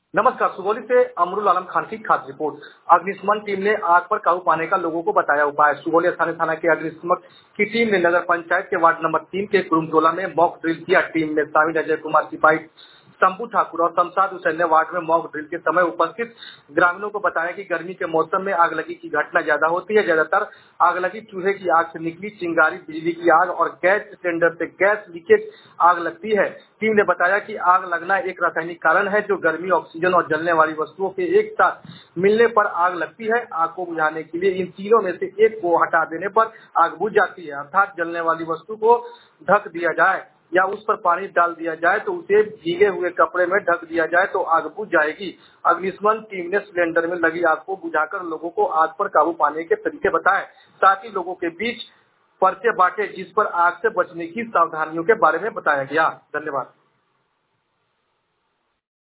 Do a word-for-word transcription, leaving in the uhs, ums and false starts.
नमस्कार। सुगौली से अमरुल आलम खान की खास रिपोर्ट। अग्निशमन टीम ने आग पर काबू पाने का लोगों को बताया उपाय। सुगौली स्थानीय थाना के अग्निशमन की टीम ने नगर पंचायत के वार्ड नंबर तीन के कुरुमटोला में मॉक ड्रिल किया। टीम में शामिल अजय कुमार सिपाही, शंभू ठाकुर और शमशाद हुसैन ने वार्ड में मॉक ड्रिल के समय उपस्थित ग्रामीणों को बताया कि गर्मी के मौसम में आग लगी की घटना ज्यादा होती है। ज्यादातर आग लगी चूहे की आग से निकली चिंगारी, बिजली की आग और गैस सिलेंडर से गैस लीकेज आग लगती है। टीम ने बताया कि आग लगना एक रासायनिक कारण है जो गर्मी, ऑक्सीजन और जलने वाली वस्तुओं के एक साथ मिलने पर आग लगती है। आग को बुझाने के लिए इन तीनों में से एक को हटा देने पर आग बुझ जाती है, अर्थात जलने वाली वस्तु को ढक दिया जाए या उस पर पानी डाल दिया जाए तो उसे भीगे हुए कपड़े में ढक दिया जाए तो आग बुझ जाएगी। अग्निशमन टीम ने सिलेंडर में लगी आग को बुझाकर लोगों को आग पर काबू पाने के तरीके बताए, साथ ही लोगों के बीच पर्चे बांटे जिस पर आग से बचने की सावधानियों के बारे में बताया गया। धन्यवाद।